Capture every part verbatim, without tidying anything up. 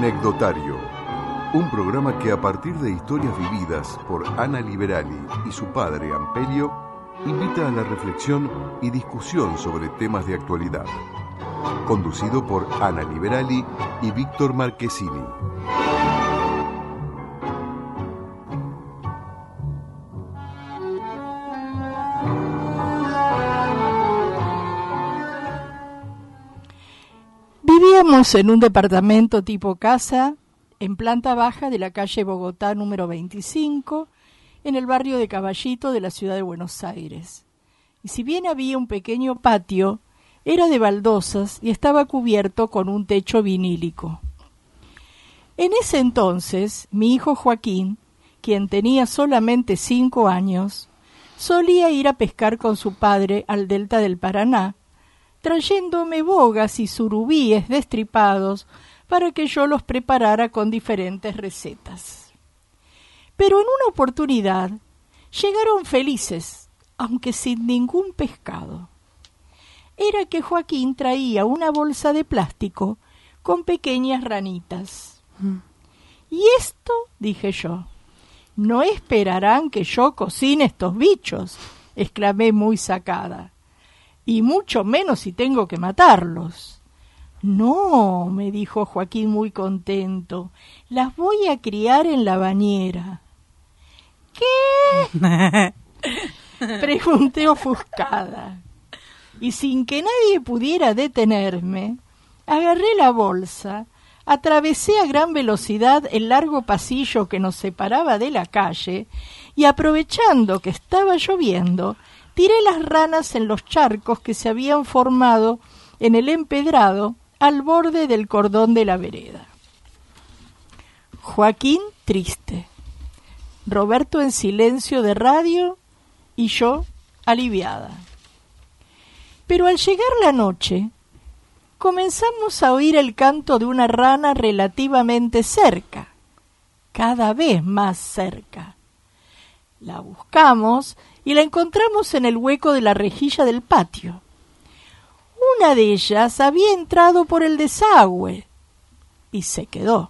Anecdotario, un programa que a partir de historias vividas por Ana Liberali y su padre Ampelio, invita a la reflexión y discusión sobre temas de actualidad. Conducido por Ana Liberali y Víctor Marchesini. Vivíamos en un departamento tipo casa, en planta baja de la calle Bogotá número veinticinco, en el barrio de Caballito de la ciudad de Buenos Aires. Y si bien había un pequeño patio, era de baldosas y estaba cubierto con un techo vinílico. En ese entonces, mi hijo Joaquín, quien tenía solamente cinco años, solía ir a pescar con su padre al delta del Paraná, trayéndome bogas y surubíes destripados para que yo los preparara con diferentes recetas. Pero en una oportunidad llegaron felices, aunque sin ningún pescado. Era que Joaquín traía una bolsa de plástico con pequeñas ranitas. Mm. ¿Y esto? Dije yo. No esperarán que yo cocine estos bichos, exclamé muy sacada. Y mucho menos si tengo que matarlos. No, me dijo Joaquín muy contento, las voy a criar en la bañera. ¿Qué? Pregunté ofuscada. Y sin que nadie pudiera detenerme, agarré la bolsa, atravesé a gran velocidad el largo pasillo que nos separaba de la calle y, aprovechando que estaba lloviendo, tiré las ranas en los charcos que se habían formado en el empedrado al borde del cordón de la vereda. Joaquín triste, Roberto en silencio de radio y yo aliviada. Pero al llegar la noche, comenzamos a oír el canto de una rana relativamente cerca, cada vez más cerca. La buscamos y la encontramos en el hueco de la rejilla del patio. Una de ellas había entrado por el desagüe y se quedó.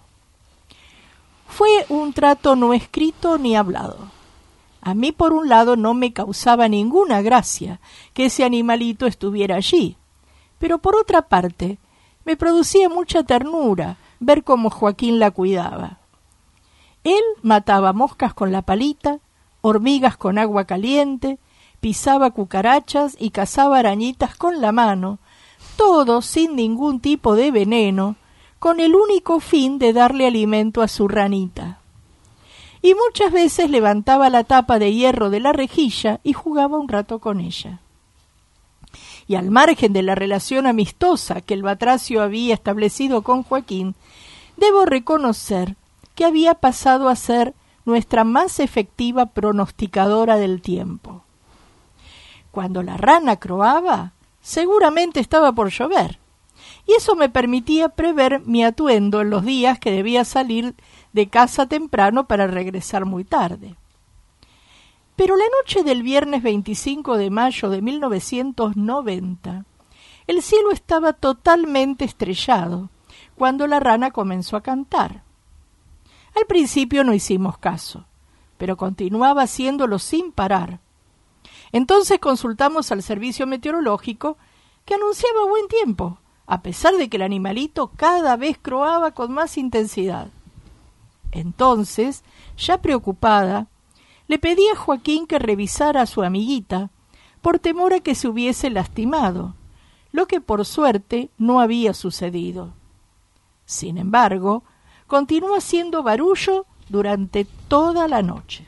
Fue un trato no escrito ni hablado. A mí, por un lado, no me causaba ninguna gracia que ese animalito estuviera allí, pero por otra parte, me producía mucha ternura ver cómo Joaquín la cuidaba. Él mataba moscas con la palita, hormigas con agua caliente, pisaba cucarachas y cazaba arañitas con la mano, todo sin ningún tipo de veneno, con el único fin de darle alimento a su ranita. Y muchas veces levantaba la tapa de hierro de la rejilla y jugaba un rato con ella. Y al margen de la relación amistosa que el batracio había establecido con Joaquín, debo reconocer que había pasado a ser nuestra más efectiva pronosticadora del tiempo. Cuando la rana croaba, seguramente estaba por llover, y eso me permitía prever mi atuendo en los días que debía salir de casa temprano para regresar muy tarde. Pero la noche del viernes veinticinco de mayo de mil novecientos noventa, el cielo estaba totalmente estrellado cuando la rana comenzó a cantar. Al principio no hicimos caso, pero continuaba haciéndolo sin parar. Entonces consultamos al servicio meteorológico, que anunciaba buen tiempo, a pesar de que el animalito cada vez croaba con más intensidad. Entonces, ya preocupada, le pedí a Joaquín que revisara a su amiguita, por temor a que se hubiese lastimado, lo que por suerte no había sucedido. Sin embargo, continuó haciendo barullo durante toda la noche.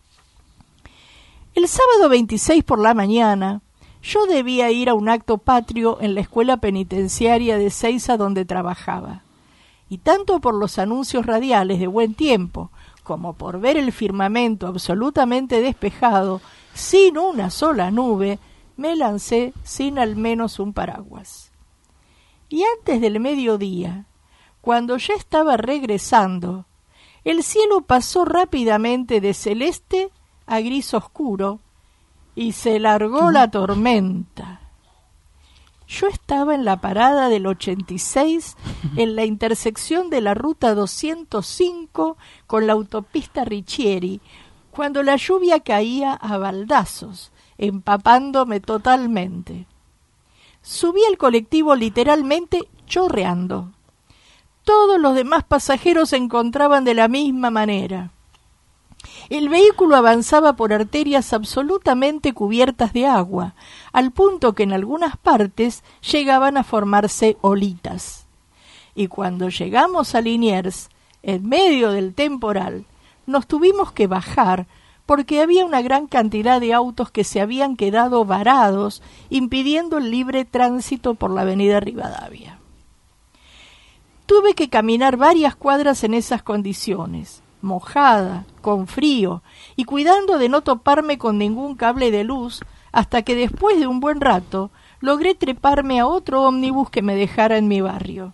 El sábado veintiséis por la mañana, yo debía ir a un acto patrio en la escuela penitenciaria de Seiza donde trabajaba, y tanto por los anuncios radiales de buen tiempo como por ver el firmamento absolutamente despejado, sin una sola nube, me lancé sin al menos un paraguas. Y antes del mediodía, cuando ya estaba regresando, el cielo pasó rápidamente de celeste a gris oscuro y se largó la tormenta. Yo estaba en la parada del ochenta y seis, en la intersección de la ruta doscientos cinco con la autopista Riccieri, cuando la lluvia caía a baldazos, empapándome totalmente. Subí al colectivo literalmente chorreando. Todos los demás pasajeros se encontraban de la misma manera. El vehículo avanzaba por arterias absolutamente cubiertas de agua, al punto que en algunas partes llegaban a formarse olitas. Y cuando llegamos a Liniers, en medio del temporal, nos tuvimos que bajar porque había una gran cantidad de autos que se habían quedado varados, impidiendo el libre tránsito por la avenida Rivadavia. Tuve que caminar varias cuadras en esas condiciones, mojada, con frío, y cuidando de no toparme con ningún cable de luz, hasta que después de un buen rato logré treparme a otro ómnibus que me dejara en mi barrio.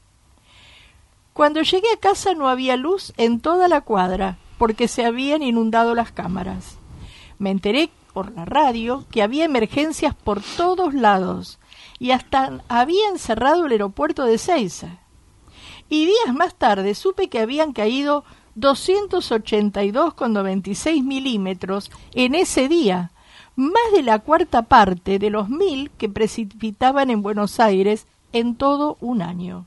Cuando llegué a casa no había luz en toda la cuadra, porque se habían inundado las cámaras. Me enteré por la radio que había emergencias por todos lados, y hasta habían cerrado el aeropuerto de Ezeiza. Y días más tarde supe que habían caído doscientos ochenta y dos coma noventa y seis milímetros en ese día, más de la cuarta parte de los mil que precipitaban en Buenos Aires en todo un año.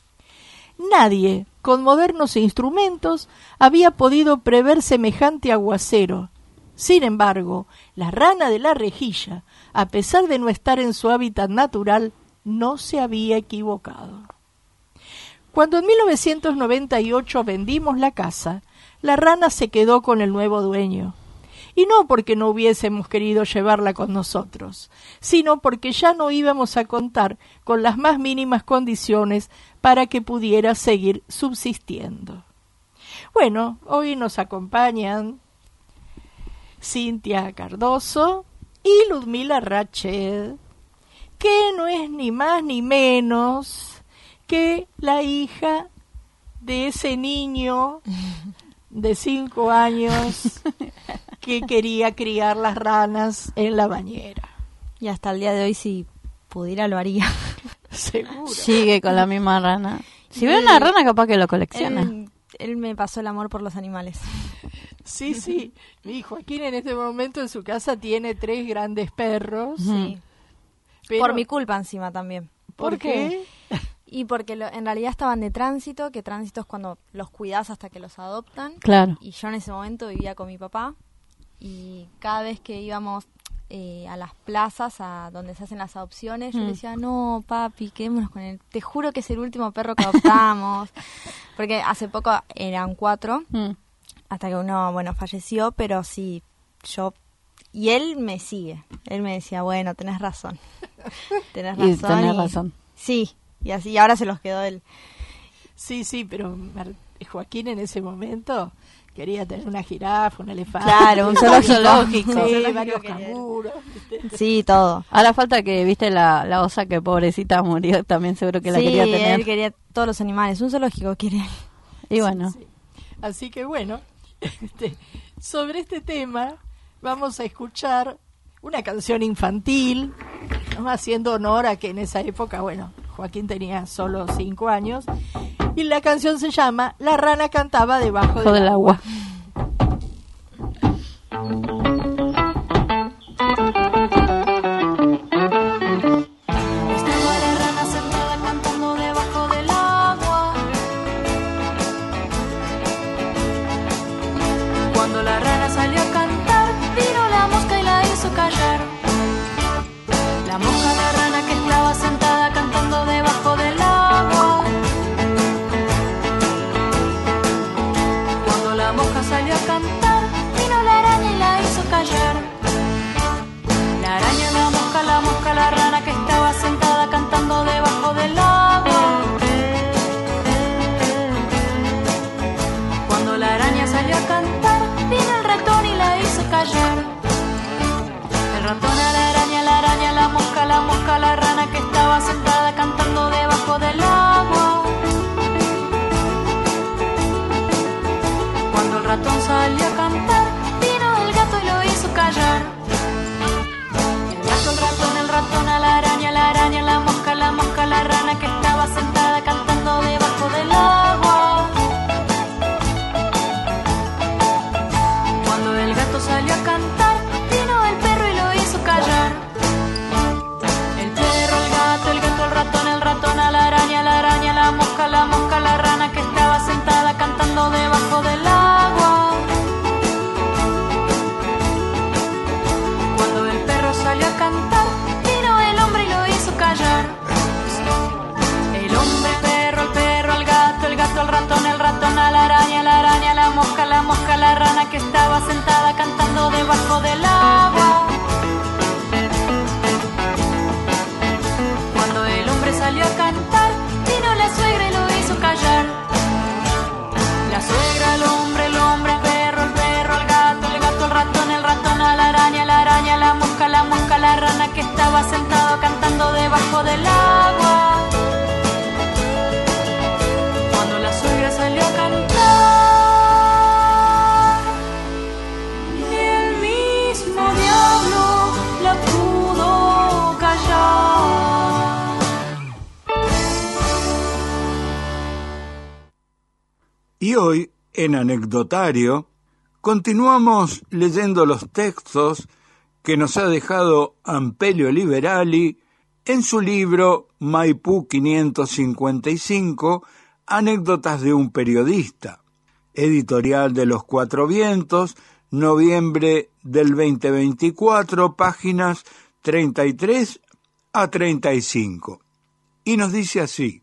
Nadie, con modernos instrumentos, había podido prever semejante aguacero. Sin embargo, la rana de la rejilla, a pesar de no estar en su hábitat natural, no se había equivocado. Cuando en mil novecientos noventa y ocho vendimos la casa, la rana se quedó con el nuevo dueño. Y no porque no hubiésemos querido llevarla con nosotros, sino porque ya no íbamos a contar con las más mínimas condiciones para que pudiera seguir subsistiendo. Bueno, hoy nos acompañan Cintia Cardoso y Ludmila Rached, que no es ni más ni menos que la hija de ese niño de cinco años que quería criar las ranas en la bañera. Y hasta el día de hoy, si pudiera, lo haría. Seguro. Sigue con la misma rana. Si ve una rana, capaz que lo colecciona. Él, él me pasó el amor por los animales. Sí, sí. Mi Joaquín en este momento en su casa tiene tres grandes perros. Sí. Pero, por mi culpa encima también. ¿Por, ¿Por qué? qué? Y porque lo, en realidad estaban de tránsito, que tránsito es cuando los cuidás hasta que los adoptan. Claro. Y yo en ese momento vivía con mi papá. Y cada vez que íbamos eh, a las plazas, a donde se hacen las adopciones, mm. yo le decía, no, papi, quedémonos con él. Te juro que es el último perro que adoptamos. Porque hace poco eran cuatro, mm. hasta que uno, bueno, falleció, pero sí, yo... Y él me sigue. Él me decía, bueno, tenés razón. Tenés razón. Y tenés y, razón. Sí, y así, y ahora se los quedó él. Sí, sí, pero Joaquín en ese momento quería tener una jirafa, un elefante. Claro, un zoológico. zoológico. Sí, zoológico varios quería. canguros. Sí, todo. Ahora falta que, viste, la, la osa que pobrecita murió, también seguro que la sí, quería tener. él quería todos los animales, un zoológico quiere. Y bueno. Sí, sí. Así que bueno, este, sobre este tema vamos a escuchar una canción infantil, ¿no? Haciendo honor a que en esa época, bueno, Joaquín tenía solo cinco años, y la canción se llama La rana cantaba debajo del, del agua. Estaba la rana sentada cantando debajo del agua. Cuando la rana salió a cantar, vino la mosca y la hizo callar. La mosca, la rana que estaba sentada cantando debajo del agua. Cuando la mosca salió a cantar, vino la araña y la hizo callar. La araña, la mosca, la mosca, la rana que estaba sentada cantando debajo del agua. Cuando la araña salió a cantar, vino el ratón y la hizo callar. El ratón a la araña, la araña, la mosca, la mosca, la rana que estaba sentada cantando debajo del agua. Cuando el ratón salió a cantar, vino el gato y lo hizo callar. El gato, el ratón, el ratón a la araña, la araña, la araña, la araña, la mosca, la mosca, la rana que estaba sentada cantando debajo del agua. Cuando el hombre salió a cantar, vino la suegra y lo hizo callar. La suegra, el hombre, el hombre, el perro, el perro, el gato, el gato, el ratón, el ratón, a la araña, la araña, la mosca, la mosca, la rana que estaba sentado cantando debajo del agua. Cuando la suegra salió a cantar, ni el mismo diablo la pudo callar. Y hoy, en Anecdotario, continuamos leyendo los textos que nos ha dejado Ampelio Liberali en su libro Maipú quinientos cincuenta y cinco, Anécdotas de un periodista, editorial de Los Cuatro Vientos, noviembre del veinte veinticuatro, páginas treinta y tres a treinta y cinco. Y nos dice así: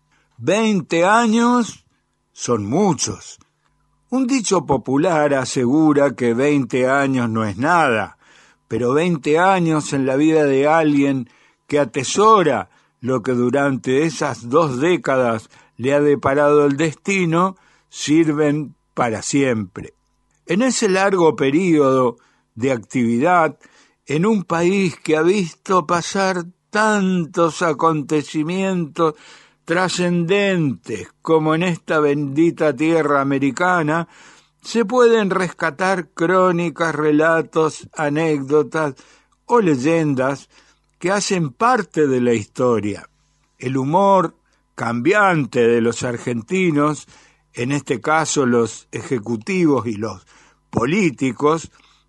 veinte años son muchos. Un dicho popular asegura que veinte años no es nada, pero veinte años en la vida de alguien que atesora lo que durante esas dos décadas le ha deparado el destino, sirven para siempre. En ese largo período de actividad, en un país que ha visto pasar tantos acontecimientos trascendentes como en esta bendita tierra americana, se pueden rescatar crónicas, relatos, anécdotas o leyendas que hacen parte de la historia. El humor cambiante de los argentinos, en este caso los ejecutivos y los políticos,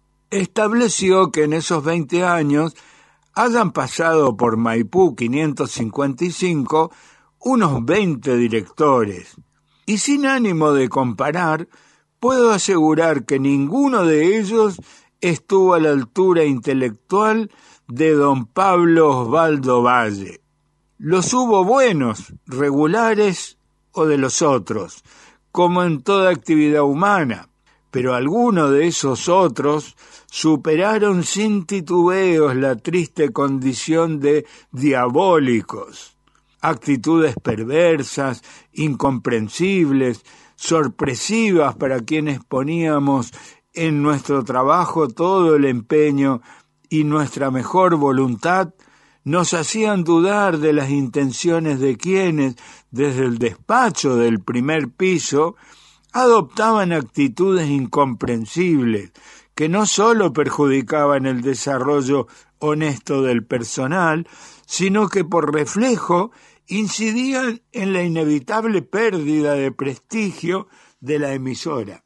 estableció que en esos veinte años hayan pasado por Maipú quinientos cincuenta y cinco unos veinte directores, y sin ánimo de comparar, puedo asegurar que ninguno de ellos estuvo a la altura intelectual de don Pablo Osvaldo Valle. Los hubo buenos, regulares o de los otros, como en toda actividad humana, pero algunos de esos otros superaron sin titubeos la triste condición de diabólicos. Actitudes perversas, incomprensibles, sorpresivas para quienes poníamos en nuestro trabajo todo el empeño y nuestra mejor voluntad, nos hacían dudar de las intenciones de quienes, desde el despacho del primer piso, adoptaban actitudes incomprensibles que no sólo perjudicaban el desarrollo honesto del personal, sino que por reflejo incidían en la inevitable pérdida de prestigio de la emisora.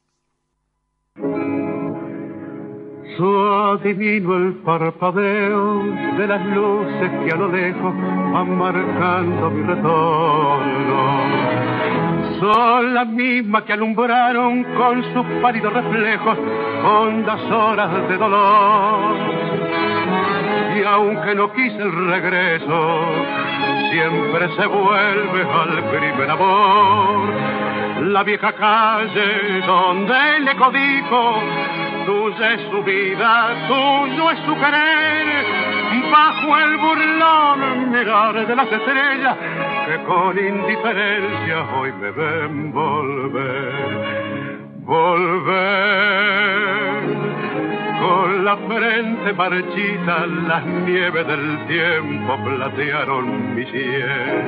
Adivino el parpadeo de las luces que a lo lejos van marcando mi retorno. Son las mismas que alumbraron con sus pálidos reflejos hondas horas de dolor. Y aunque no quise el regreso, siempre se vuelve al primer amor. La vieja calle donde le codijo, tuya es su vida, tuyo es su querer, bajo el burlón mirar de las estrellas que con indiferencia hoy me ven volver, volver. Con la frente marchita las nieves del tiempo platearon mi piel.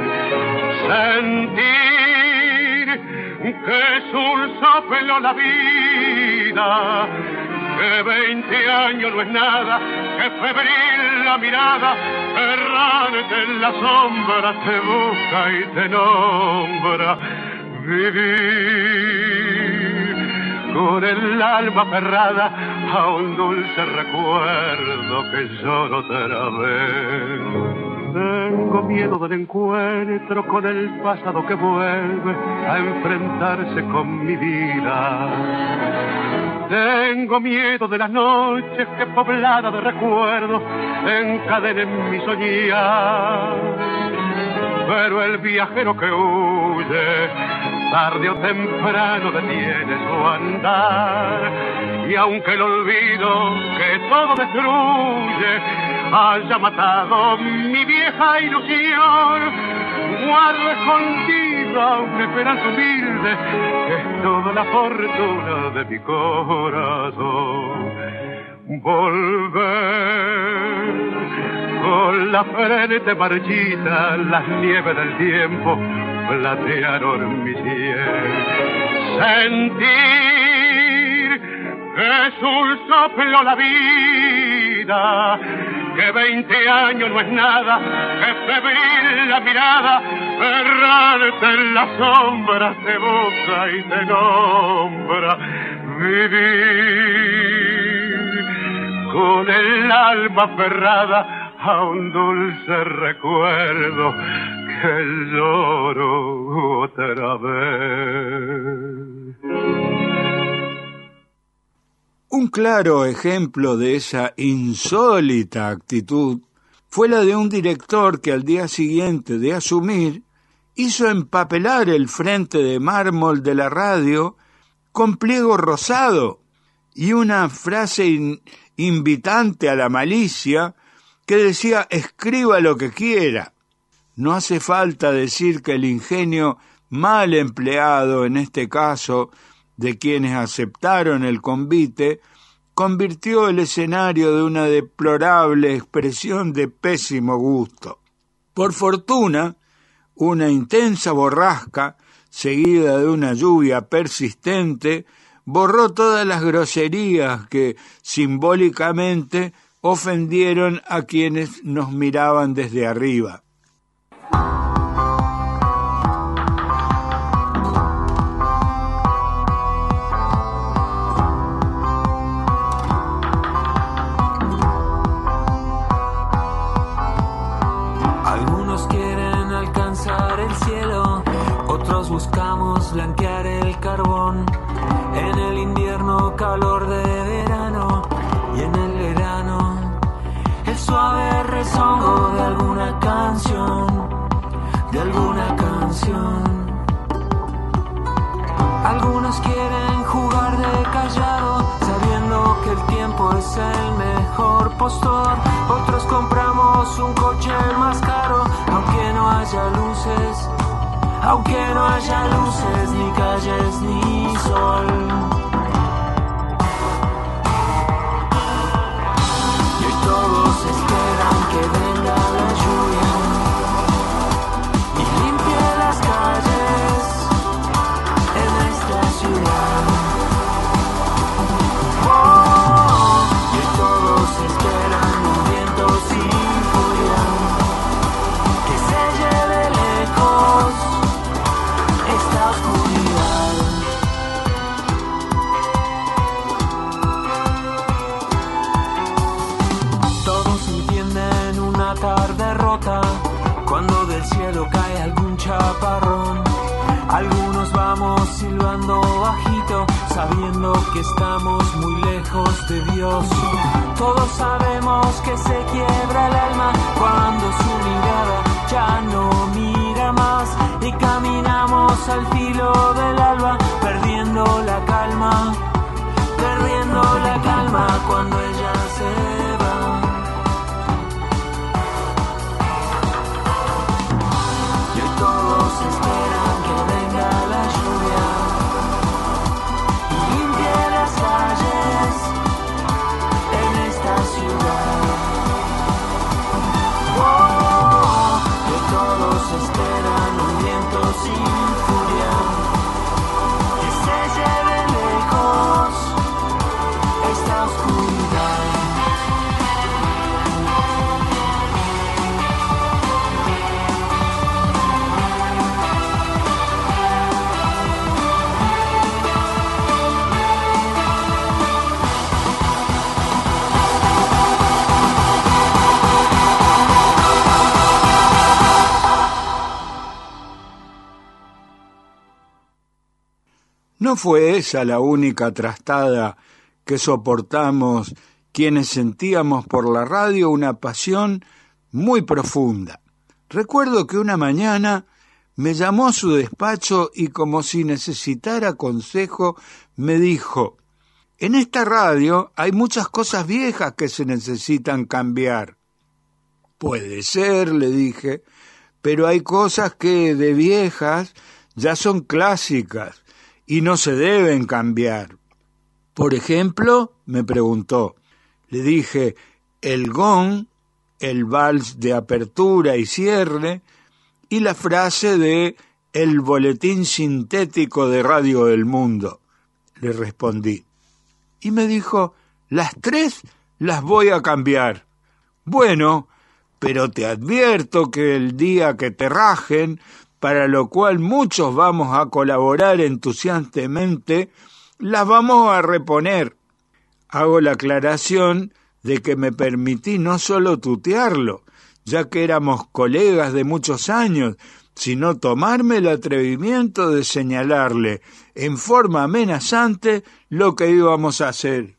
Sentir que es un soplo la vida, que veinte años no es nada, que febril la mirada, errante en la sombra te busca y te nombra. Vivir con el alma aferrada a un dulce recuerdo que lloro otra vez. Tengo miedo del encuentro con el pasado que vuelve a enfrentarse con mi vida. Tengo miedo de las noches que pobladas de recuerdos encadenen mi soñar. Pero el viajero que huye tarde o temprano detiene su andar. Y aunque el olvido que todo destruye haya matado mi vieja ilusión, guardo escondida una esperanza humilde que es toda la fortuna de mi corazón. Volver con la frente marchita, las nieves del tiempo platearon mi piel. Sentir que es un soplo la vida, que veinte años no es nada, que febril la mirada, errarte en las sombras te busca y te nombra. Vivir con el alma aferrada a un dulce recuerdo que lloro otra vez. Un claro ejemplo de esa insólita actitud fue la de un director que al día siguiente de asumir hizo empapelar el frente de mármol de la radio con pliego rosado y una frase in- invitante a la malicia que decía: escriba lo que quiera. No hace falta decir que el ingenio mal empleado en este caso de quienes aceptaron el convite convirtió el escenario de una deplorable expresión de pésimo gusto. Por fortuna, una intensa borrasca, seguida de una lluvia persistente, borró todas las groserías que simbólicamente ofendieron a quienes nos miraban desde arriba. Algunos quieren alcanzar el cielo, otros buscamos blanquear el carbón. En el invierno calor de verano y en el verano el suave rezongo de alguna canción, de alguna canción. Algunos quieren jugar de callado, sabiendo que el tiempo es el mejor postor. Otros compramos un coche más caro, aunque no haya luces, aunque no haya luces, ni calles, ni sol. Y hoy todos esperan que venga la lluvia y limpie las calles en esta ciudad. Oh, y hoy todos esperan un viento sin furia que se lleve lejos esta oscuridad. Todos entienden una tarde rota cuando del cielo cae algún chaparrón. Algunos vamos silbando bajito, sabiendo que estamos muy lejos de Dios. Todos sabemos que se quiebra el alma cuando su mirada ya no mira más y caminamos al filo del alba, perdiendo la calma, perdiendo la calma cuando ella se va. Y hoy todos esperan que venga la lluvia y limpie las calles en esta ciudad. Oh, y hoy todos esperan un viento sin furia que se lleve lejos esta oscuridad. No fue esa la única trastada que soportamos quienes sentíamos por la radio una pasión muy profunda. Recuerdo que una mañana me llamó a su despacho y como si necesitara consejo, me dijo: en esta radio hay muchas cosas viejas que se necesitan cambiar. Puede ser, le dije, pero hay cosas que de viejas ya son clásicas y no se deben cambiar. Por ejemplo, me preguntó. Le dije: el gong, el vals de apertura y cierre, y la frase de el boletín sintético de Radio del Mundo, le respondí. Y me dijo: las tres las voy a cambiar. Bueno, pero te advierto que el día que te rajen, para lo cual muchos vamos a colaborar entusiasmadamente, las vamos a reponer. Hago la aclaración de que me permití no solo tutearlo, ya que éramos colegas de muchos años, sino tomarme el atrevimiento de señalarle en forma amenazante lo que íbamos a hacer.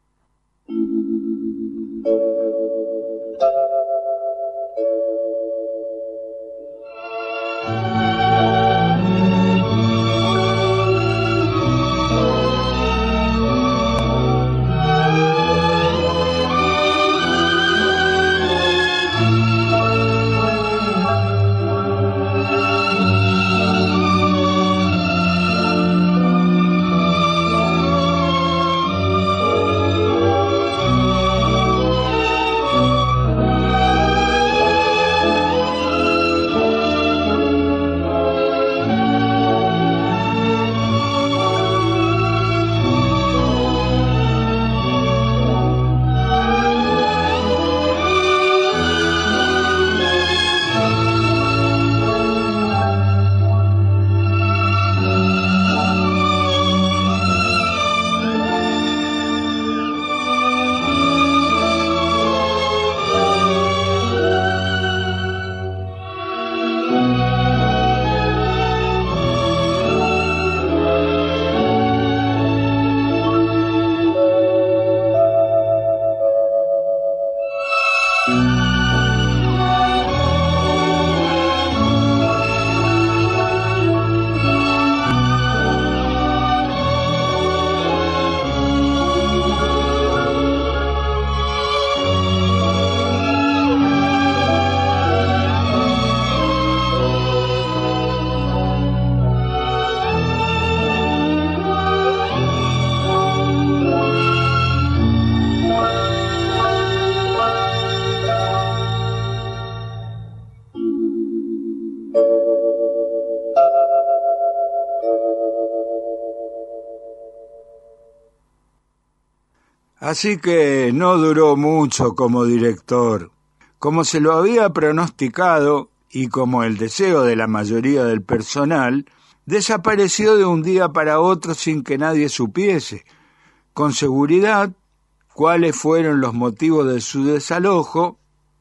Así que no duró mucho como director. Como se lo había pronosticado, y como el deseo de la mayoría del personal, desapareció de un día para otro sin que nadie supiese, con seguridad, cuáles fueron los motivos de su desalojo.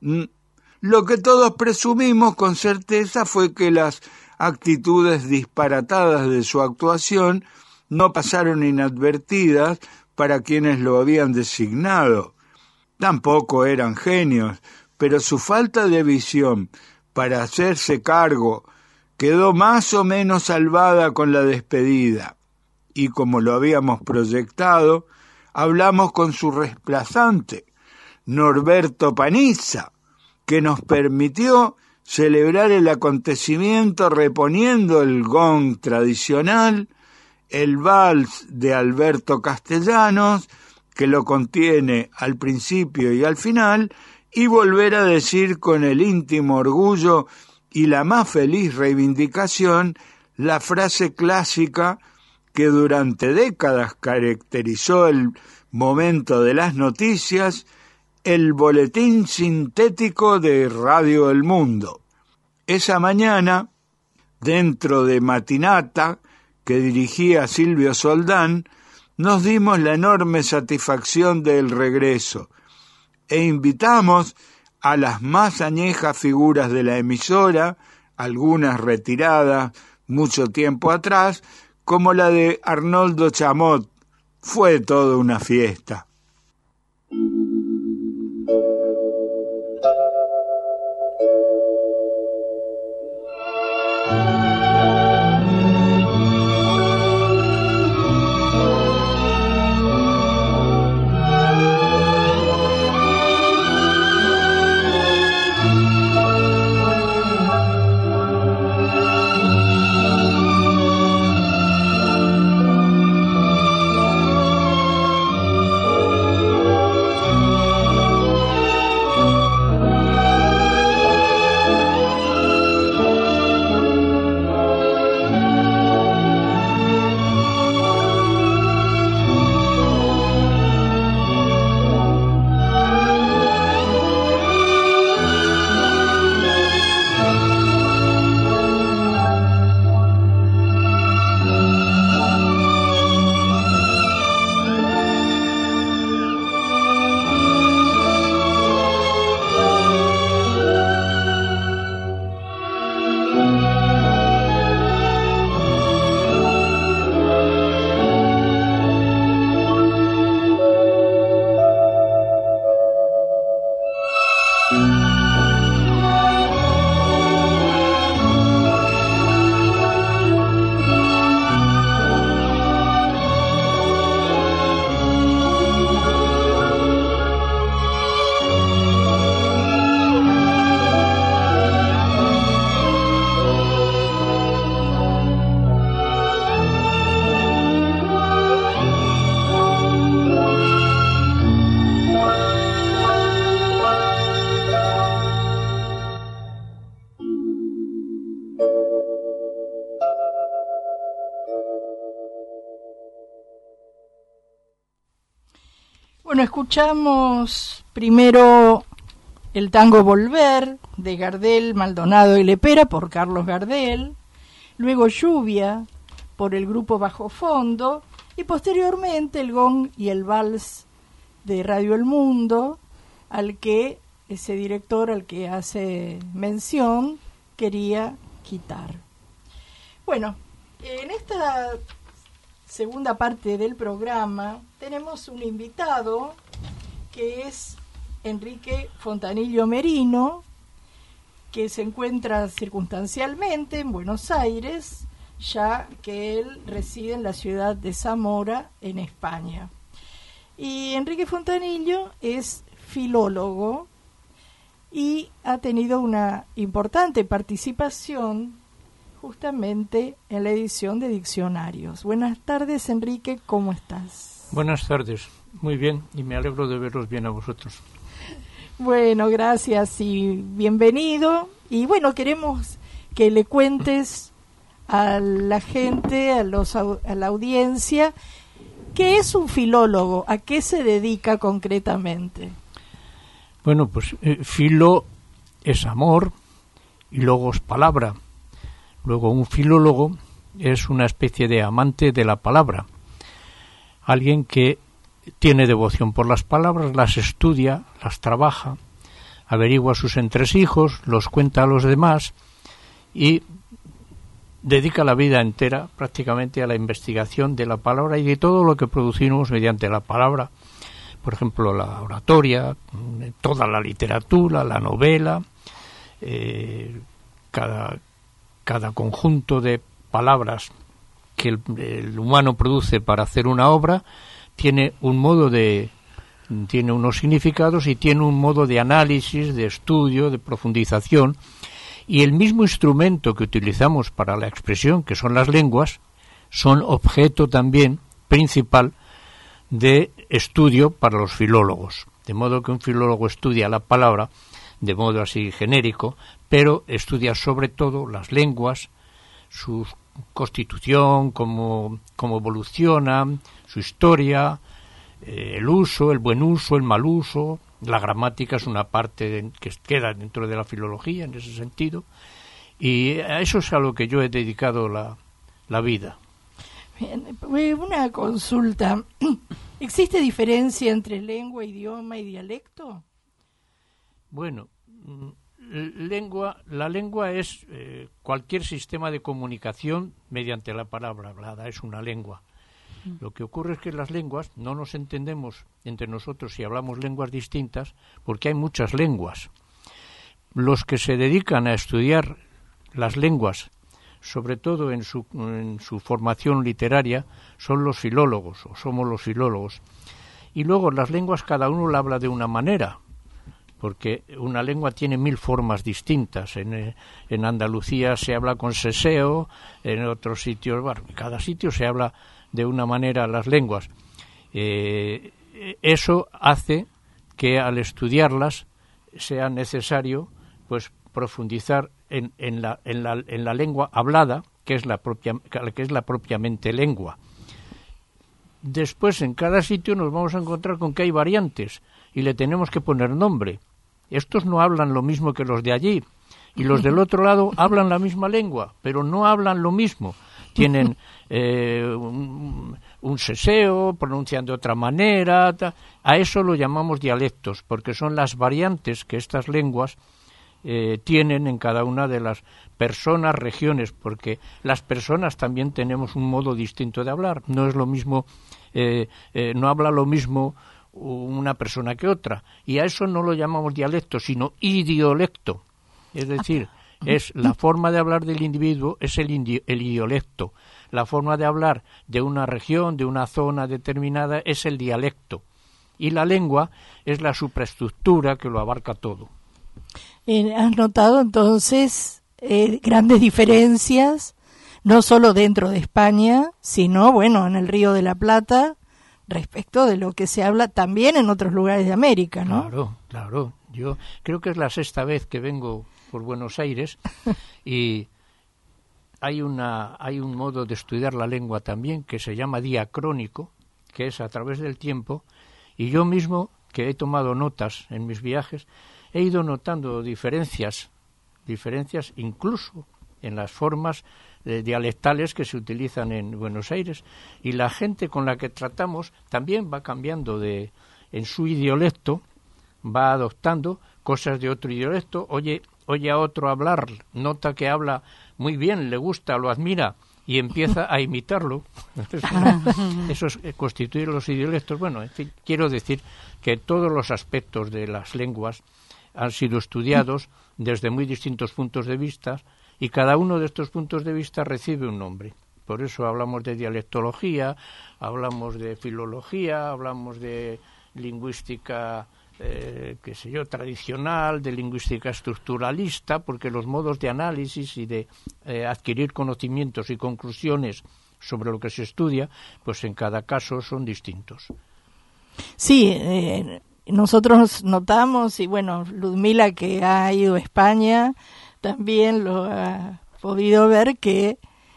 Lo que todos presumimos con certeza fue que las actitudes disparatadas de su actuación no pasaron inadvertidas para quienes lo habían designado. Tampoco eran genios, pero su falta de visión para hacerse cargo quedó más o menos salvada con la despedida, y como lo habíamos proyectado, hablamos con su reemplazante, Norberto Panizza, que nos permitió celebrar el acontecimiento reponiendo el gong tradicional, el vals de Alberto Castellanos, que lo contiene al principio y al final, y volver a decir con el íntimo orgullo y la más feliz reivindicación la frase clásica que durante décadas caracterizó el momento de las noticias, el boletín sintético de Radio El Mundo. Esa mañana, dentro de Matinata, que dirigía Silvio Soldán, nos dimos la enorme satisfacción del regreso e invitamos a las más añejas figuras de la emisora, algunas retiradas mucho tiempo atrás, como la de Arnoldo Chamot. Fue toda una fiesta. Bueno, escuchamos primero el tango Volver de Gardel, Maldonado y Lepera por Carlos Gardel, luego Lluvia por el grupo Bajo Fondo y posteriormente el Gong y el Vals de Radio El Mundo, al que ese director al que hace mención quería quitar. Bueno, en esta segunda parte del programa tenemos un invitado que es Enrique Fontanillo Merino, que se encuentra circunstancialmente en Buenos Aires, ya que él reside en la ciudad de Zamora, en España. Y Enrique Fontanillo es filólogo y ha tenido una importante participación justamente en la edición de diccionarios. Buenas tardes, Enrique, ¿cómo estás? Buenas tardes, muy bien, y me alegro de veros bien a vosotros. Bueno, gracias y bienvenido. Y bueno, queremos que le cuentes a la gente, a, los, a la audiencia, ¿qué es un filólogo? ¿A qué se dedica concretamente? Bueno, pues eh, filo es amor y logos palabra. Luego un filólogo es una especie de amante de la palabra, alguien que tiene devoción por las palabras, las estudia, las trabaja, averigua sus entresijos, los cuenta a los demás y dedica la vida entera prácticamente a la investigación de la palabra y de todo lo que producimos mediante la palabra. Por ejemplo, la oratoria, toda la literatura, la novela, eh, cada, cada conjunto de palabras que el, el humano produce para hacer una obra tiene un modo de, tiene unos significados y tiene un modo de análisis, de estudio, de profundización, y el mismo instrumento que utilizamos para la expresión, que son las lenguas, son objeto también principal de estudio para los filólogos, de modo que un filólogo estudia la palabra de modo así genérico, pero estudia sobre todo las lenguas, su constitución, cómo, cómo evoluciona, su historia, eh, el uso, el buen uso, el mal uso. La gramática es una parte de, que queda dentro de la filología en ese sentido, y a eso es a lo que yo he dedicado la, la vida. Bien, una consulta. ¿Existe diferencia entre lengua, idioma y dialecto? Bueno, lengua, la lengua es eh, cualquier sistema de comunicación mediante la palabra hablada, es una lengua. Lo que ocurre es que las lenguas no nos entendemos entre nosotros si hablamos lenguas distintas, porque hay muchas lenguas. Los que se dedican a estudiar las lenguas, sobre todo en su, en su formación literaria, son los filólogos, o somos los filólogos. Y luego las lenguas cada uno la habla de una manera, porque una lengua tiene mil formas distintas. En, en Andalucía se habla con seseo, en otros sitios, bueno, en cada sitio se habla de una manera las lenguas. Eh, eso hace que al estudiarlas sea necesario pues profundizar en, en, la, en, la, en la lengua hablada, que es la propia, que es la propiamente lengua. Después en cada sitio nos vamos a encontrar con que hay variantes y le tenemos que poner nombre. Estos no hablan lo mismo que los de allí y los del otro lado hablan la misma lengua, pero no hablan lo mismo. Tienen eh, un, un seseo, pronuncian de otra manera. Ta. A eso lo llamamos dialectos, porque son las variantes que estas lenguas eh, tienen en cada una de las personas, regiones, porque las personas también tenemos un modo distinto de hablar. No es lo mismo, eh, eh, no habla lo mismo una persona que otra. Y a eso no lo llamamos dialecto, sino idiolecto. Es decir, es la forma de hablar del individuo, es el, indi- el idiolecto. La forma de hablar de una región, de una zona determinada, es el dialecto. Y la lengua es la supraestructura que lo abarca todo. Eh, ¿Has notado entonces eh, grandes diferencias, no solo dentro de España, sino, bueno, en el Río de la Plata, respecto de lo que se habla también en otros lugares de América, ¿no? Claro, claro. Yo creo que es la sexta vez que vengo por Buenos Aires y hay una hay un modo de estudiar la lengua también que se llama diacrónico, que es a través del tiempo Y yo mismo, que he tomado notas en mis viajes, he ido notando diferencias, diferencias incluso en las formas eh, dialectales que se utilizan en Buenos Aires. Y la gente con la que tratamos también va cambiando de, en su idiolecto, va adoptando cosas de otro idiolecto, oye, oye a otro hablar, nota que habla muy bien, le gusta, lo admira, y empieza a imitarlo. Eso es, eh, constituye los idiolectos. Bueno, en fin, quiero decir que todos los aspectos de las lenguas han sido estudiados desde muy distintos puntos de vista, y cada uno de estos puntos de vista recibe un nombre. Por eso hablamos de dialectología, hablamos de filología, hablamos de lingüística, eh, qué sé yo, tradicional, de lingüística estructuralista, porque los modos de análisis y de eh, adquirir conocimientos y conclusiones sobre lo que se estudia, pues en cada caso son distintos. Sí, eh, nosotros notamos, y bueno, Ludmila, que ha ido a España, también lo ha podido ver, que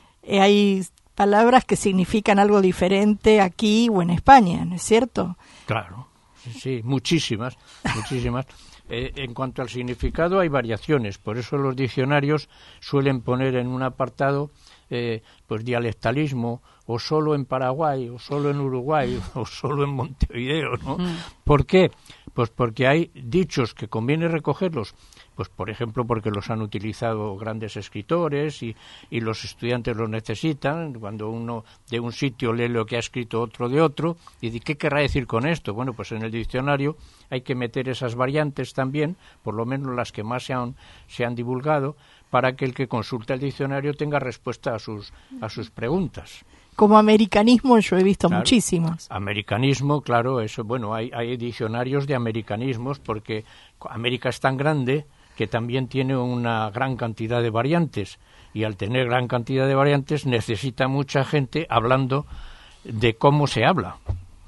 hay palabras que significan algo diferente aquí o en España, ¿no es cierto? Claro, sí, muchísimas, muchísimas. Eh, en cuanto al significado hay variaciones, por eso los diccionarios suelen poner en un apartado eh, pues dialectalismo, o solo en Paraguay, o solo en Uruguay, o solo en Montevideo, ¿no? Mm. ¿Por qué? Pues porque hay dichos que conviene recogerlos, pues por ejemplo porque los han utilizado grandes escritores y, y los estudiantes los necesitan. Cuando uno de un sitio lee lo que ha escrito otro de otro, y dice, ¿qué querrá decir con esto? Bueno, pues en el diccionario hay que meter esas variantes también, por lo menos las que más se han, se han divulgado, para que el que consulta el diccionario tenga respuesta a sus, a sus preguntas. Como americanismo yo he visto claro, muchísimos. Americanismo, claro, eso, bueno, hay, hay diccionarios de americanismos, porque América es tan grande que también tiene una gran cantidad de variantes, y al tener gran cantidad de variantes necesita mucha gente hablando de cómo se habla.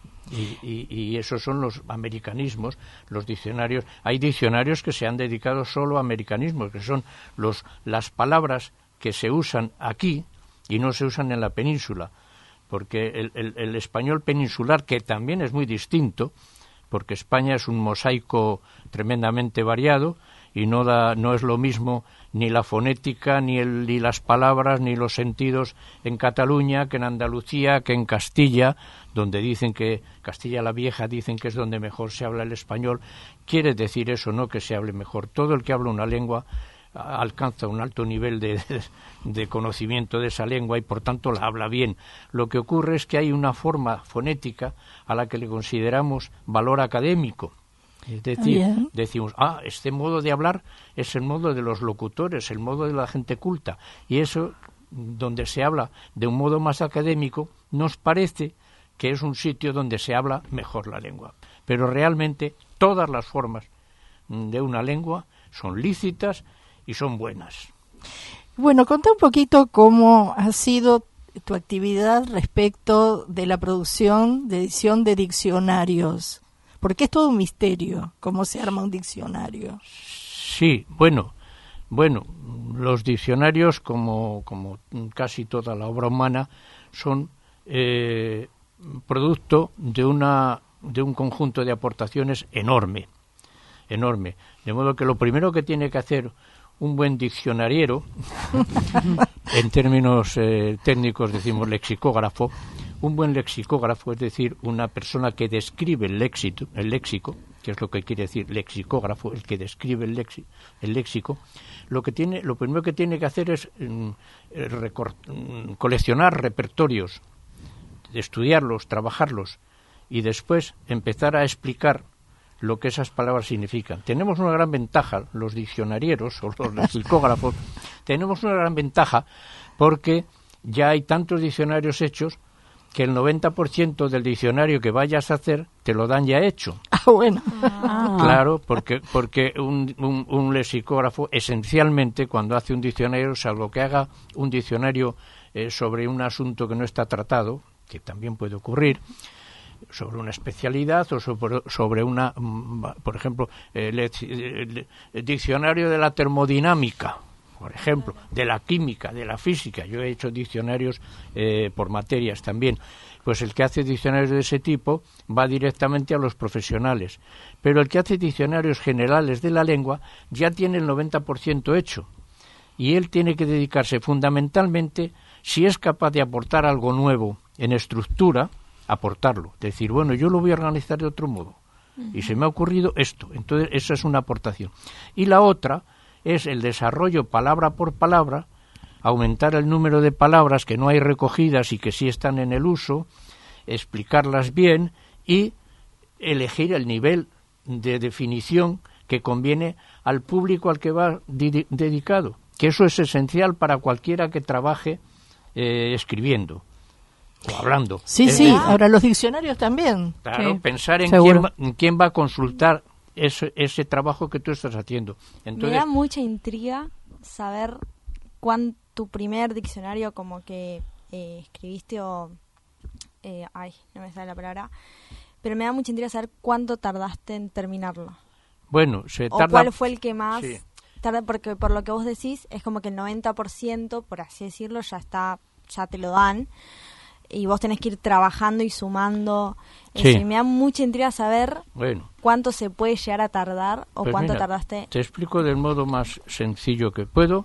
Y, y, y esos son los americanismos, los diccionarios. Hay diccionarios que se han dedicado solo a americanismos, que son los las palabras que se usan aquí y no se usan en la península, porque el, el, el español peninsular, que también es muy distinto, porque España es un mosaico tremendamente variado, y no da, no es lo mismo ni la fonética, ni, el, ni las palabras, ni los sentidos en Cataluña, que en Andalucía, que en Castilla, donde dicen que, Castilla la Vieja, dicen que es donde mejor se habla el español. Quiere decir eso, no que se hable mejor. Todo el que habla una lengua alcanza un alto nivel de, de, de conocimiento de esa lengua y por tanto la habla bien. Lo que ocurre es que hay una forma fonética a la que le consideramos valor académico. Es decir, Bien. decimos, ah, este modo de hablar es el modo de los locutores, el modo de la gente culta, y eso, donde se habla de un modo más académico, nos parece que es un sitio donde se habla mejor la lengua. Pero realmente todas las formas de una lengua son lícitas y son buenas. Bueno, contá un poquito cómo ha sido tu actividad respecto de la producción de edición de diccionarios. Porque es todo un misterio cómo se arma un diccionario. Sí, bueno, bueno, los diccionarios, como, como casi toda la obra humana, son eh, producto de una de un conjunto de aportaciones enorme, enorme. De modo que lo primero que tiene que hacer un buen diccionariero, en términos eh, técnicos decimos lexicógrafo, un buen lexicógrafo, es decir, una persona que describe el léxico, el léxico, que es lo que quiere decir lexicógrafo, el que describe el, lexi, el léxico, lo que tiene, lo primero que tiene que hacer es mm, recor, mm, coleccionar repertorios, estudiarlos, trabajarlos, y después empezar a explicar lo que esas palabras significan. Tenemos una gran ventaja, los diccionarieros o los lexicógrafos, tenemos una gran ventaja porque ya hay tantos diccionarios hechos que el noventa por ciento del diccionario que vayas a hacer te lo dan ya hecho. Ah, bueno. Ah. Claro, porque porque un, un, un lexicógrafo esencialmente cuando hace un diccionario, salvo que haga un diccionario eh, sobre un asunto que no está tratado, que también puede ocurrir, sobre una especialidad o sobre, sobre una, por ejemplo, el, el, el diccionario de la termodinámica, por ejemplo, de la química, de la física. Yo he hecho diccionarios eh, por materias también. pues el que hace diccionarios de ese tipo va directamente a los profesionales. Pero el que hace diccionarios generales de la lengua ya tiene el noventa por ciento hecho. Y él tiene que dedicarse fundamentalmente, si es capaz de aportar algo nuevo en estructura, aportarlo. Decir, bueno, yo lo voy a organizar de otro modo. Y se me ha ocurrido esto. Entonces, esa es una aportación. Y la otra es el desarrollo palabra por palabra, aumentar el número de palabras que no hay recogidas y que sí están en el uso, explicarlas bien y elegir el nivel de definición que conviene al público al que va di- dedicado. Que eso es esencial para cualquiera que trabaje eh, escribiendo o hablando. Sí, es sí, decir, ahora los diccionarios también. Claro, Sí. pensar en Seguro. quién, va, en quién va a consultar ese, ese trabajo que tú estás haciendo. Entonces, Me da mucha intriga saber cuán tu primer diccionario como que eh, escribiste o... Eh, ay, no me sale la palabra. Pero me da mucha intriga saber cuánto tardaste en terminarlo. bueno, se O tarda... cuál fue el que más Sí. tarda, porque por lo que vos decís, es como que el noventa por ciento, por así decirlo, ya está, ya te lo dan. Y vos tenés que ir trabajando y sumando. Sí. Eso, y me da mucha intriga saber Bueno, cuánto se puede llegar a tardar o pues cuánto mira, tardaste. Te explico del modo más sencillo que puedo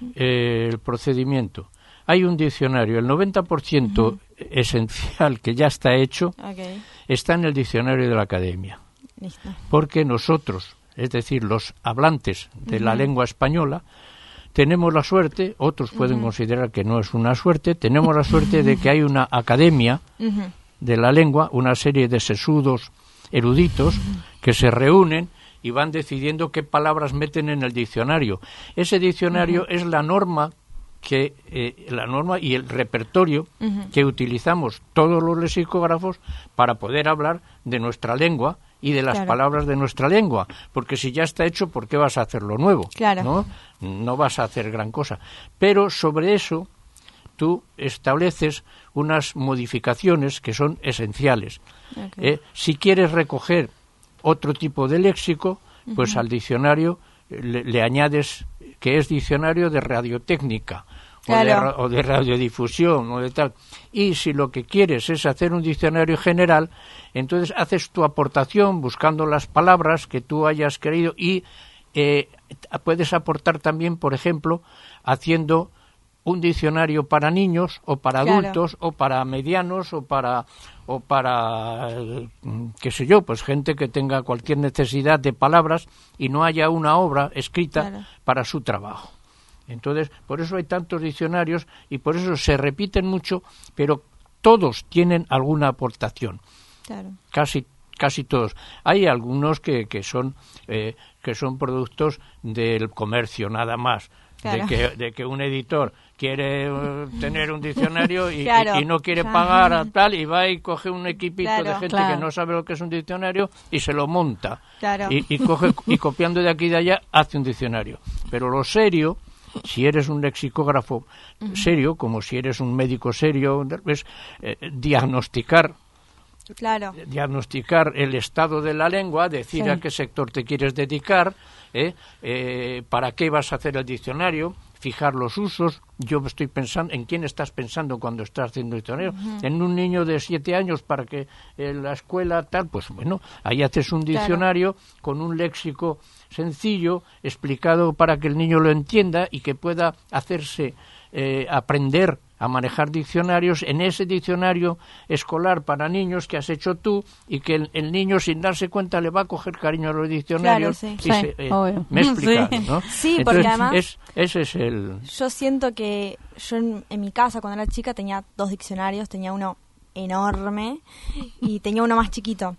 eh, el procedimiento. Hay un diccionario, el noventa por ciento Ujú. esencial que ya está hecho Ok, está en el diccionario de la academia. listo. Porque nosotros, es decir, los hablantes de la Ujú. lengua española, tenemos la suerte, otros pueden Ujú. considerar que no es una suerte, tenemos la suerte de que hay una academia Ujú. de la lengua, una serie de sesudos eruditos que se reúnen y van decidiendo qué palabras meten en el diccionario. Ese diccionario es la norma que eh, la norma y el repertorio Ujú. que utilizamos todos los lexicógrafos para poder hablar de nuestra lengua y de las Claro. palabras de nuestra lengua, porque si ya está hecho, ¿por qué vas a hacerlo nuevo? Claro. ¿No? No vas a hacer gran cosa. Pero sobre eso tú estableces unas modificaciones que son esenciales. Ok. ¿eh? Si quieres recoger otro tipo de léxico, pues Ujú. al diccionario le, le añades que es diccionario de radiotécnica o, de, Claro. ra- o de radiodifusión o de tal. Y si lo que quieres es hacer un diccionario general, entonces haces tu aportación buscando las palabras que tú hayas querido y eh, puedes aportar también, por ejemplo, haciendo un diccionario para niños o para Claro. adultos o para medianos o para o para eh, qué sé yo, pues gente que tenga cualquier necesidad de palabras y no haya una obra escrita Claro. para su trabajo. Entonces, por eso hay tantos diccionarios y por eso se repiten mucho, pero todos tienen alguna aportación, Claro. casi casi todos. Hay algunos que, que son eh, que son productos del comercio nada más. Claro. De, que, de que un editor quiere uh, tener un diccionario y, Claro. y- y no quiere Claro. pagar a tal y va y coge un equipito Claro. de gente Claro. que no sabe lo que es un diccionario y se lo monta Claro. y, y coge y copiando de aquí y de allá hace un diccionario. Pero lo serio, si eres un lexicógrafo serio, como si eres un médico serio, es eh, diagnosticar Claro. diagnosticar el estado de la lengua, decir Sí. a qué sector te quieres dedicar, ¿eh? Eh, para qué vas a hacer el diccionario, fijar los usos. Yo estoy pensando en quién estás pensando cuando estás haciendo el diccionario. En un niño de siete años para que en la escuela tal, pues bueno, ahí haces un Claro. diccionario con un léxico sencillo, explicado para que el niño lo entienda y que pueda hacerse eh, aprender a manejar diccionarios en ese diccionario escolar para niños que has hecho tú y que el, el niño sin darse cuenta le va a coger cariño a los diccionarios. Claro, y sí. se- Sí, eh, obvio. me he explicado, Sí. ¿no? Sí, porque Entonces, además- es, ese es el... Yo siento que yo en, en mi casa cuando era chica tenía dos diccionarios, tenía uno enorme y tenía uno más chiquito.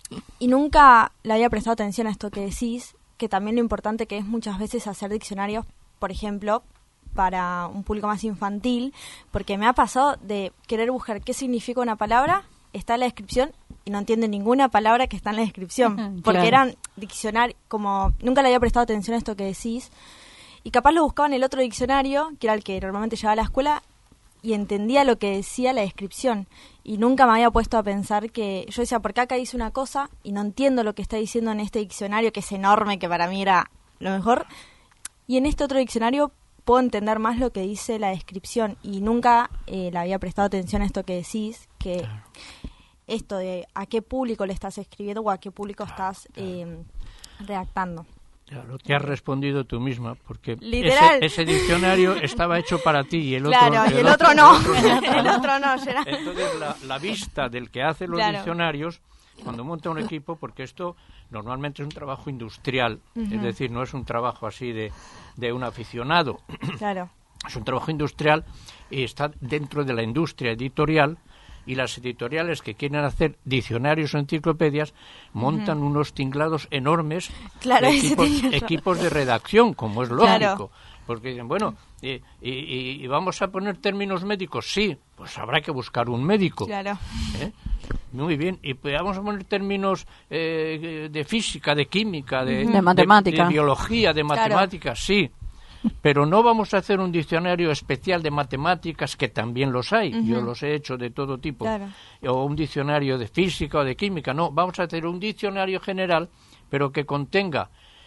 Y nunca le había prestado atención a esto que decís, que también lo importante que es muchas veces hacer diccionarios, por ejemplo, para un público más infantil, porque me ha pasado de querer buscar qué significa una palabra, está en la descripción y no entiende ninguna palabra que está en la descripción, porque Claro. eran diccionarios, como nunca le había prestado atención a esto que decís, y capaz lo buscaba en el otro diccionario, que era el que normalmente llevaba a la escuela, y entendía lo que decía la descripción. Y nunca me había puesto a pensar que... Yo decía, ¿por qué acá dice una cosa? Y no entiendo lo que está diciendo en este diccionario, que es enorme, que para mí era lo mejor. Y en este otro diccionario puedo entender más lo que dice la descripción, y nunca eh, le había prestado atención a esto que decís, que claro. esto de a qué público le estás escribiendo o a qué público claro, estás claro. Eh, redactando. Claro, te has respondido tú misma, porque Literal. Ese, ese diccionario estaba hecho para ti y el otro, claro, el y el otro, otro no. El otro, el otro no, será. Entonces, la, la vista del que hace los claro. diccionarios, cuando monta un equipo, porque esto normalmente es un trabajo industrial, uh-huh. es decir, no es un trabajo así de, de un aficionado. Claro. Es un trabajo industrial y está dentro de la industria editorial. Y las editoriales que quieren hacer diccionarios o enciclopedias montan uh-huh. unos tinglados enormes claro, de equipos, equipos de redacción, como es lógico. Claro. Porque dicen, bueno, y, y, y vamos a poner términos médicos, sí, pues habrá que buscar un médico. Claro. ¿Eh? Muy bien, y pues vamos a poner términos eh, de física, de química, de, de matemática, de, de biología, de matemáticas, claro. sí. Pero no vamos a hacer un diccionario especial de matemáticas, que también los hay, uh-huh. yo los he hecho de todo tipo, claro. o un diccionario de física o de química, no, vamos a hacer un diccionario general, pero que contenga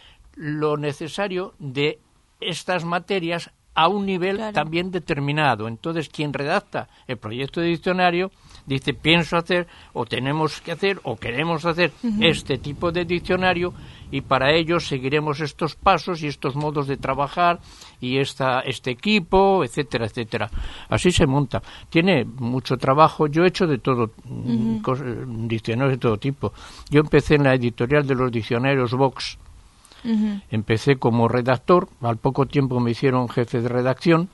lo necesario de estas materias a un nivel claro. también determinado. Entonces, quien redacta el proyecto de diccionario dice, pienso hacer, o tenemos que hacer, o queremos hacer uh-huh. este tipo de diccionario, y para ello seguiremos estos pasos y estos modos de trabajar y esta, este equipo, etcétera, etcétera. Así se monta. Tiene mucho trabajo. Yo he hecho de todo, uh-huh. cosas, diccionarios de todo tipo. Yo empecé en la editorial de los diccionarios Vox. Uh-huh. Empecé como redactor, al poco tiempo me hicieron jefe de redacción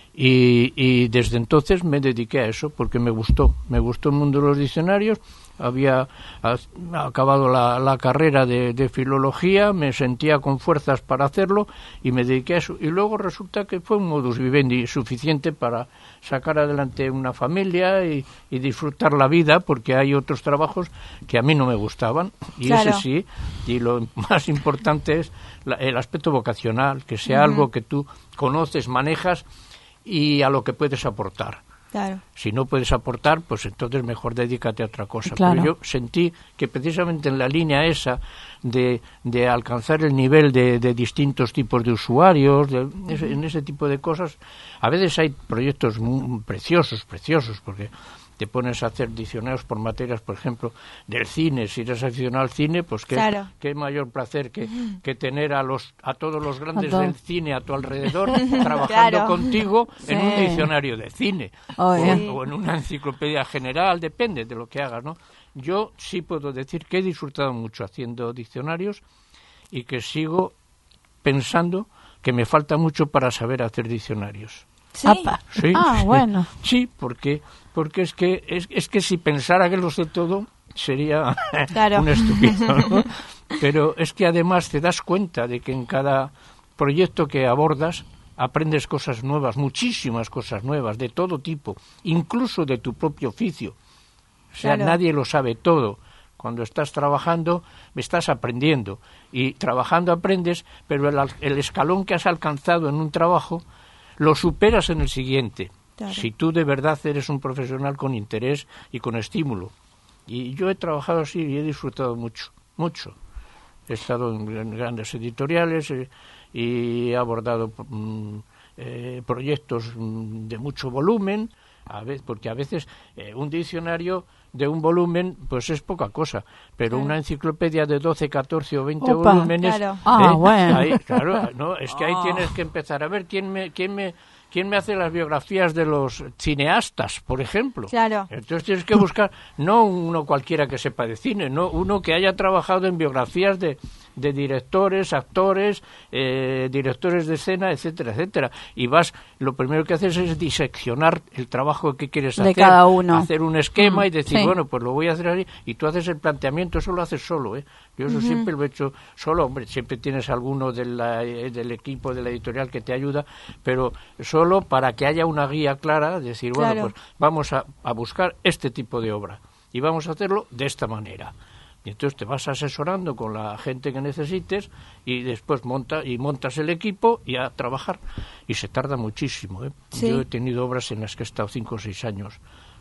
y, y desde entonces me dediqué a eso porque me gustó, me gustó el mundo de los diccionarios. Había a, acabado la, la carrera de, de filología, me sentía con fuerzas para hacerlo y me dediqué a eso. Y luego resulta que fue un modus vivendi suficiente para sacar adelante una familia y, y disfrutar la vida, porque hay otros trabajos que a mí no me gustaban, y claro. ese sí, y lo más importante es la, el aspecto vocacional, que sea uh-huh. algo que tú conoces, manejas y a lo que puedes aportar. Claro. Si no puedes aportar, pues entonces mejor dedícate a otra cosa. Claro. Pero yo sentí que precisamente en la línea esa de, de alcanzar el nivel de, de distintos tipos de usuarios, de, uh-huh. ese, en ese tipo de cosas, a veces hay proyectos muy preciosos, preciosos, porque te pones a hacer diccionarios por materias, por ejemplo, del cine. Si eres aficionado al cine, pues qué, claro. qué mayor placer que, que tener a los a todos los grandes del cine a tu alrededor trabajando claro. contigo sí. en un diccionario de cine oh, o, yeah. o en una enciclopedia general, depende de lo que hagas, ¿no? Yo sí puedo decir que he disfrutado mucho haciendo diccionarios y que sigo pensando que me falta mucho para saber hacer diccionarios. ¿Sí? Sí, ah, bueno. Sí, porque porque es que es, es que si pensara que lo sé todo sería claro. un estúpido, ¿no? Pero es que además te das cuenta de que en cada proyecto que abordas aprendes cosas nuevas, muchísimas cosas nuevas, de todo tipo, incluso de tu propio oficio. O sea, claro. nadie lo sabe todo. Cuando estás trabajando, estás aprendiendo. Y trabajando aprendes, pero el, el escalón que has alcanzado en un trabajo lo superas en el siguiente. Claro. Si tú de verdad eres un profesional con interés y con estímulo. Y yo he trabajado así y he disfrutado mucho, mucho. He estado en grandes editoriales eh, y he abordado mm, eh, proyectos mm, de mucho volumen, a veces, porque a veces eh, un diccionario de un volumen pues es poca cosa, pero claro. una enciclopedia de doce, catorce o veinte Opa, volúmenes, claro. eh, ah, bueno. ahí, claro, no, es que ahí oh. tienes que empezar a ver quién me, quién me ¿Quién me hace las biografías de los cineastas, por ejemplo? Claro. Entonces tienes que buscar, no uno cualquiera que sepa de cine, no uno que haya trabajado en biografías de, de directores, actores, eh, directores de escena, etcétera, etcétera. Y vas, lo primero que haces es diseccionar el trabajo que quieres de hacer. Cada uno. Hacer un esquema mm, y decir, sí. bueno, pues lo voy a hacer así. Y tú haces el planteamiento, eso lo haces solo, ¿eh? Yo eso uh-huh. siempre lo he hecho solo. Hombre, siempre tienes alguno de la, del equipo de la editorial que te ayuda, pero solo para que haya una guía clara, decir, bueno, claro. pues vamos a, a buscar este tipo de obra y vamos a hacerlo de esta manera. Y entonces te vas asesorando con la gente que necesites y después monta y montas el equipo y a trabajar. Y se tarda muchísimo, ¿eh? Sí. Yo he tenido obras en las que he estado cinco o seis años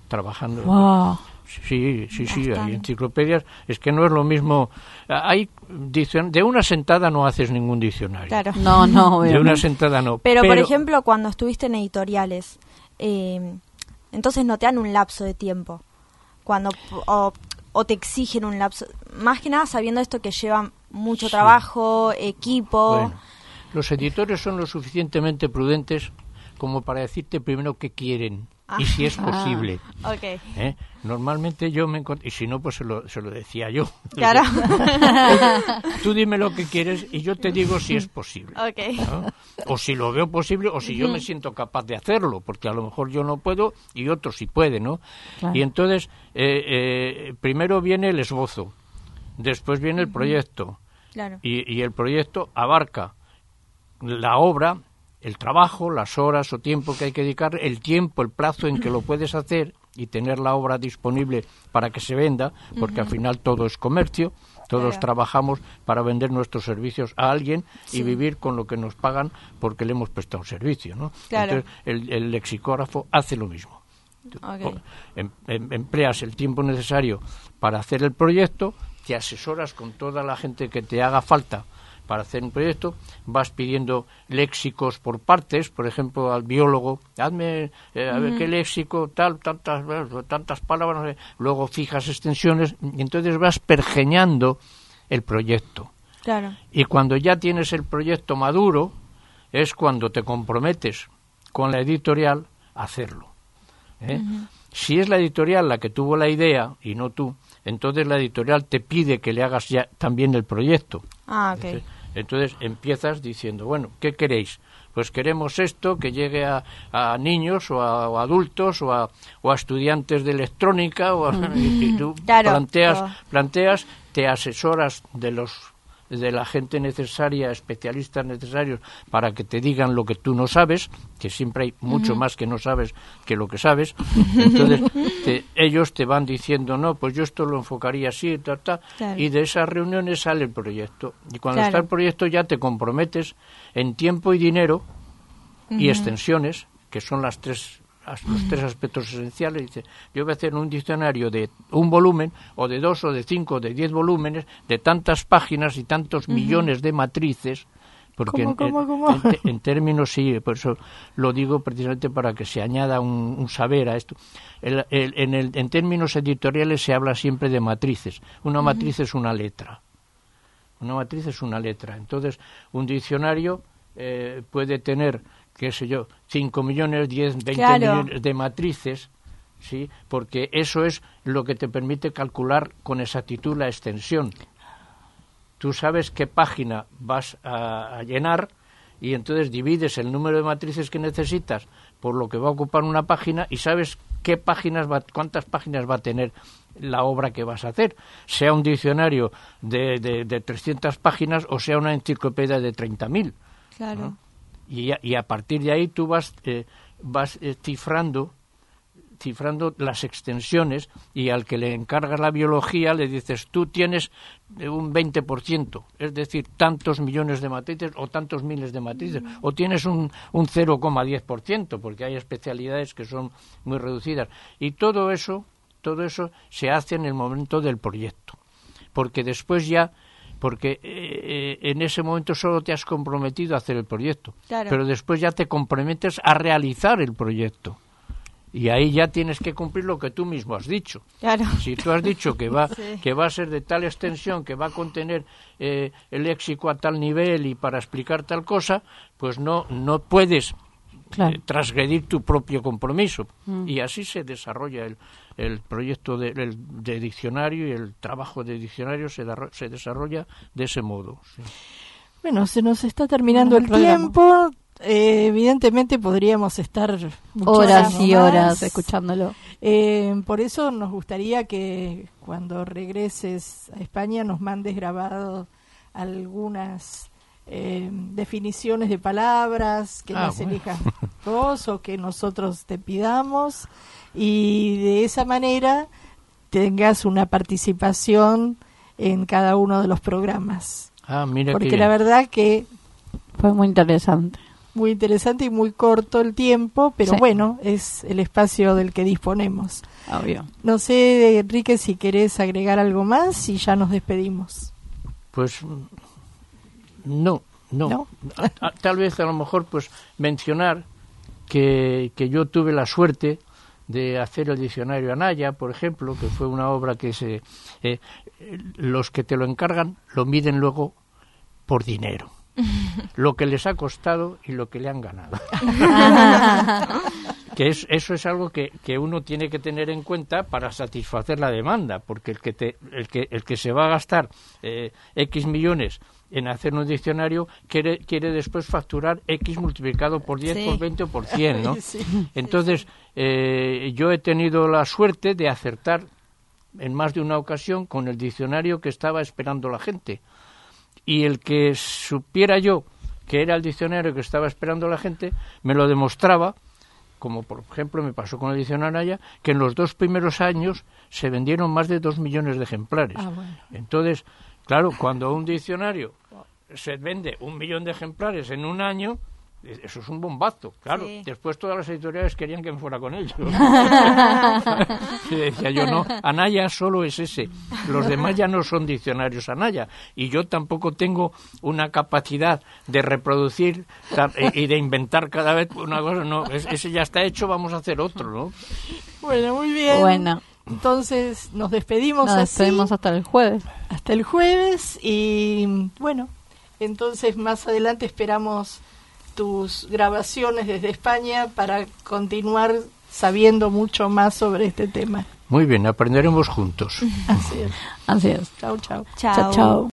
trabajando. Wow. Sí, sí, sí, Bastante. hay enciclopedias. Es que no es lo mismo. Hay diccion- de una sentada no haces ningún diccionario. Claro. No, no, De obviamente. una sentada no. Pero, por ejemplo, cuando estuviste en editoriales, eh, entonces no te dan un lapso de tiempo. Cuando o, o te exigen un lapso. Más que nada sabiendo esto que lleva mucho Sí. trabajo, equipo. Bueno, los editores son lo suficientemente prudentes como para decirte primero qué quieren y si es posible. Ok. ¿eh? Normalmente yo me encontré, y si no, pues se lo, se lo decía yo. Claro. Tú dime lo que quieres y yo te digo si es posible. Ok. ¿no? O si lo veo posible o si yo me siento capaz de hacerlo, porque a lo mejor yo no puedo y otros sí pueden, ¿no? Claro. Y entonces, eh, eh, primero viene el esbozo, después viene el proyecto, Claro. y, y el proyecto abarca la obra, el trabajo, las horas o tiempo que hay que dedicar, el tiempo, el plazo en que lo puedes hacer y tener la obra disponible para que se venda, porque al final todo es comercio, todos Claro. trabajamos para vender nuestros servicios a alguien Sí. y vivir con lo que nos pagan porque le hemos prestado un servicio, ¿no? Claro. Entonces el, el lexicógrafo hace lo mismo. Ok. Em- em- empleas el tiempo necesario para hacer el proyecto, te asesoras con toda la gente que te haga falta para hacer un proyecto, vas pidiendo léxicos por partes, por ejemplo, al biólogo, hazme, eh, a ver qué léxico, tal, tantas, tantas palabras, no sé. Luego fijas extensiones, y entonces vas pergeñando el proyecto. Claro. Y cuando ya tienes el proyecto maduro, es cuando te comprometes con la editorial a hacerlo. ¿eh? Si es la editorial la que tuvo la idea y no tú, entonces la editorial te pide que le hagas ya también el proyecto. Ah, ok. Entonces empiezas diciendo, bueno, ¿qué queréis? Pues queremos esto que llegue a, a niños o a, o a adultos o a, o a estudiantes de electrónica o a- y tú Claro. planteas, Oh. planteas, te asesoras de los de la gente necesaria, especialistas necesarios para que te digan lo que tú no sabes, que siempre hay mucho más que no sabes que lo que sabes. Entonces te- ellos te van diciendo, no, pues yo esto lo enfocaría así, ta, ta, Claro. y de esas reuniones sale el proyecto. Y cuando Claro. está el proyecto ya te comprometes en tiempo y dinero y extensiones, que son las tres as- los tres aspectos esenciales. Dice, yo voy a hacer un diccionario de un volumen, o de dos, o de cinco, o de diez volúmenes, de tantas páginas y tantos millones de matrices, porque ¿Cómo, en, cómo, en- cómo? en te- en términos, sí, por eso lo digo precisamente para que se añada un, un saber a esto. El- el- en, el- en términos editoriales se habla siempre de matrices. Una matriz es una letra. Una matriz es una letra. Entonces, un diccionario eh, puede tener, qué sé yo, cinco millones, diez, veinte Claro. millones de matrices, ¿sí? Porque eso es lo que te permite calcular con exactitud la extensión. Tú sabes qué página vas a, a llenar y entonces divides el número de matrices que necesitas por lo que va a ocupar una página y sabes qué páginas va, cuántas páginas va a tener la obra que vas a hacer, sea un diccionario de, de, de trescientas páginas o sea una enciclopedia de treinta mil. Claro. Y, a- y a partir de ahí tú vas, eh, vas eh, cifrando cifrando las extensiones y al que le encargas la biología le dices, tú tienes eh, un veinte por ciento, es decir, tantos millones de matrices o tantos miles de matrices, o tienes un, un cero coma diez por ciento, porque hay especialidades que son muy reducidas. Y todo eso, todo eso se hace en el momento del proyecto, porque después ya, porque eh, eh, en ese momento solo te has comprometido a hacer el proyecto, Claro. pero después ya te comprometes a realizar el proyecto. Y ahí ya tienes que cumplir lo que tú mismo has dicho. Claro. Si tú has dicho que va Sí. que va a ser de tal extensión, que va a contener eh, el léxico a tal nivel y para explicar tal cosa, pues no no puedes Claro. eh, transgredir tu propio compromiso. Y así se desarrolla el, el proyecto de, el- de diccionario y el trabajo de diccionario se, darro- se desarrolla de ese modo. Sí. Bueno, se nos está terminando El el programa. tiempo. Eh, evidentemente podríamos estar muchas Horas y más. horas escuchándolo. Eh, por eso nos gustaría que cuando regreses a España nos mandes grabado algunas eh, definiciones de palabras, que Ah, las bueno. elijas vos o que nosotros te pidamos, y de esa manera tengas una participación en cada uno de los programas. Ah, mira Porque qué la bien. verdad que Fue muy interesante. muy interesante y muy corto el tiempo, pero Sí. bueno, es el espacio del que disponemos. Obvio. No sé, Enrique, si querés agregar algo más y ya nos despedimos. Pues no, no. ¿No? A- a- tal vez a lo mejor pues mencionar que, que yo tuve la suerte de hacer el diccionario Anaya, por ejemplo, que fue una obra que se eh, los que te lo encargan lo miden luego por dinero. Lo que les ha costado y lo que le han ganado. Que es, eso es algo que, que uno tiene que tener en cuenta para satisfacer la demanda, porque el que te, el que el que se va a gastar eh, X millones en hacer un diccionario quiere quiere después facturar X multiplicado por diez, Sí. por veinte o por cien, ¿no? Sí. Entonces, eh, yo he tenido la suerte de acertar en más de una ocasión con el diccionario que estaba esperando la gente. Y el que supiera yo que era el diccionario que estaba esperando la gente, me lo demostraba, como por ejemplo me pasó con el diccionario Anaya, que en los dos primeros años se vendieron más de dos millones de ejemplares. Ah, bueno. Entonces, claro, cuando un diccionario se vende un millón de ejemplares en un año, eso es un bombazo, claro. Sí. Después todas las editoriales querían que me fuera con ellos. Y decía yo, no, Anaya solo es ese. Los demás ya no son diccionarios Anaya. Y yo tampoco tengo una capacidad de reproducir ta- y de inventar cada vez una cosa. No, es- ese ya está hecho, vamos a hacer otro, ¿no? Bueno, muy bien. Bueno, Entonces nos despedimos nos así despedimos hasta el jueves. hasta el jueves y bueno, entonces más adelante esperamos tus grabaciones desde España para continuar sabiendo mucho más sobre este tema. Muy bien, aprenderemos juntos. Así es. Así es. Chau, chau. Chao. Chao, chao.